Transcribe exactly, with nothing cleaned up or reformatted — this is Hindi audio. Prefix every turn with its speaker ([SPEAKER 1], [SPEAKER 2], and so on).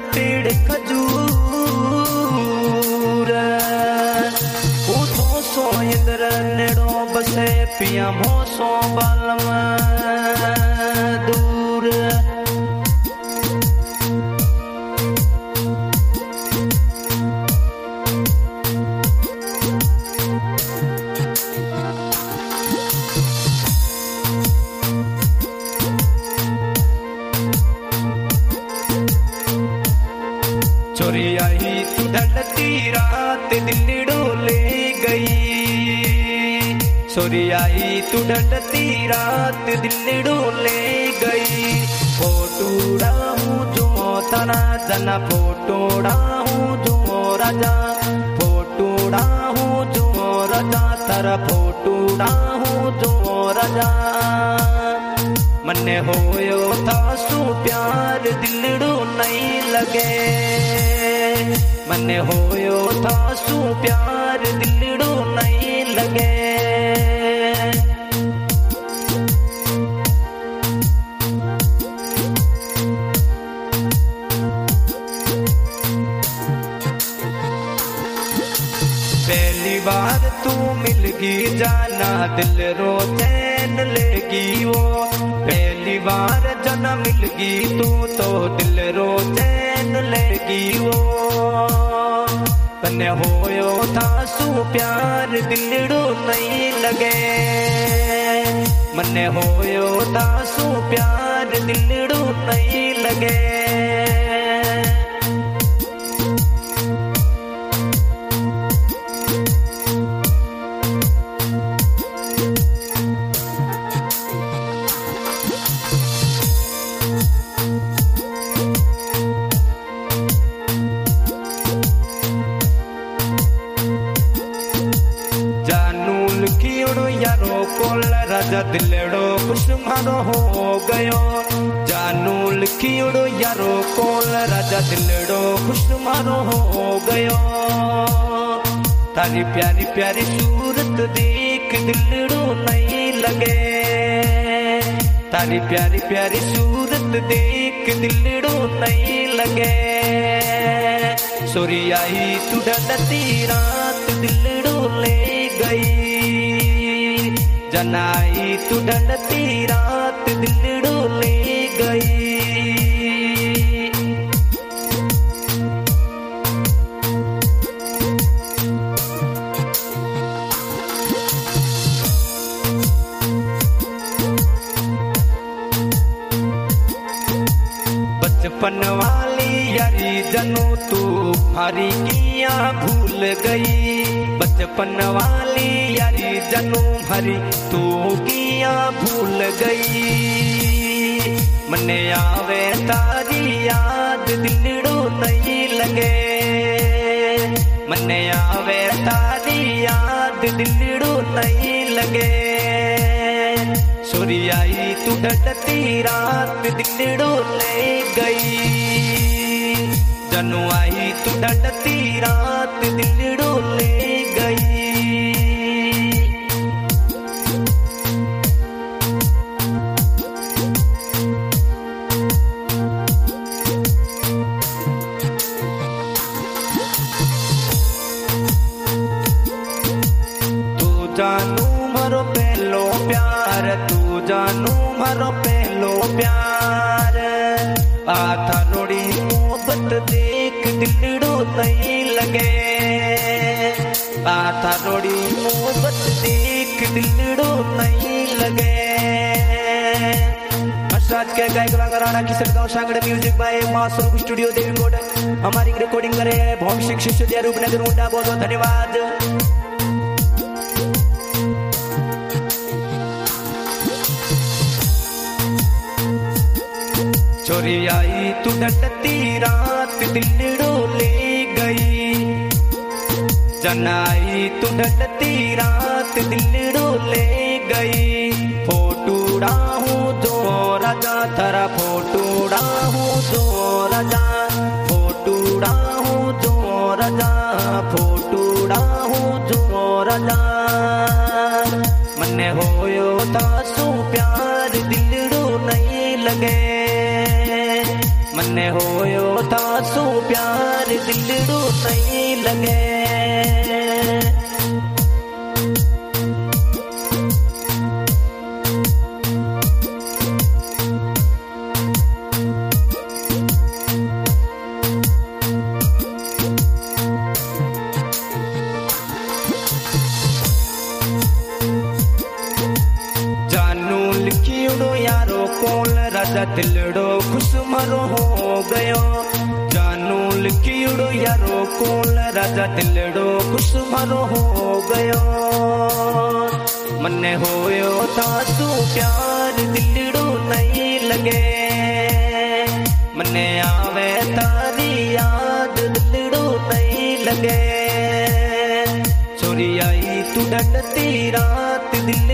[SPEAKER 1] पेड़ खजूर उठो सो इंद्र नेड़ो बसे पिया मोसो बालम दूर चोरी आई तू ढलती रात दिल्लीड़ो ले गई चोरी आई तू ढलती रात दिल्लीड़ो ले गई फोटोड़ा हूँ जो तना जना फोटोड़ा हूँ जो राजा फोटोड़ा हूँ जो राजा तारा फोटोड़ा हूँ जो राजा मन्ने होयो था सू प्यार दिलड़ो नहीं लगे मन्ने होयो था सू प्यार दिलड़ो नहीं लगे पहली बार तू मिलगी जाना दिल रो चैन लेगी वो पहली बार जना मिलगी तू तो दिल रो चैन लेगी वो तन्ने होयो था सू प्यार दिलड़ो नहीं लगे मन्ने होयो था सू प्यार दिलड़ो नहीं लगे यारो कोल राजा दिलड़ो खुश मारो हो गयो जानू लिखियोड़ो यारो कोल राजा दिलड़ो खुश मारो हो गयो तारी प्यारी प्यारी सूरत देख दिलड़ो नहीं लगे तारी प्यारी प्यारी सूरत देख दिलड़ो नहीं लगे सोरी आई तू ढलती रात दिलड़ो ले गई जनाई तू ढलती रात दिलड़ो ले गई बचपन वाली यारी जनू तू हरी किया भूल गई बचपन वाली यारी जनू हरी तू किया भूल गई मन्ने आवे तारी याद दिलड़ो नहीं लगे मन्ने आवे तारी याद दिलड़ो नहीं लगे सोरी आई तू ढलती रात दिलड़ो ले गई जनू आई तू ढलती रात दिलड़ो ले गई तू जानू मारो पहलो प्यार तू जानू मारो पहलो प्यार आता रोड़ी मोहब्बत देख दिलड़ो नहीं लगे आता रोड़ी मोहब्बत देख दिलड़ो नहीं लगे हर्षराज के गायक कलाकाराना किशोर गाँव सांगड़े म्यूजिक बाय मासूम स्टूडियो देवी कोड हमारी रिकॉर्डिंग करे भौमिक शिष्य रूपनगर मुंडा बहुत बहुत धन्यवाद चोरी आई तू ढलती रात दिलड़ो ले गई जनाई तू ढलती रात दिलड़ो ले गई फोटोड़ा हूँ जो राजा तारा फोटोड़ा हूँ जो राजा फोटोड़ा हूँ जो राजा फोटोड़ा हूँ जो राजा मन्ने होयो था सू प्यार दिलड़ो नहीं लगे मन्ने होयो था सो प्यार दिलड़ो नहीं लगे। यारो कोल राजा दिलड़ो खुश मरो हो गयो। जानू लिखियो यारो कोल राजा दिलड़ो खुश मरो हो गयो। मने होयो था तू प्यार दिलड़ो नहीं लगे। मने आवे तारी याद दिलड़ो नहीं लगे। छोरी आई तू डंडती रात दिल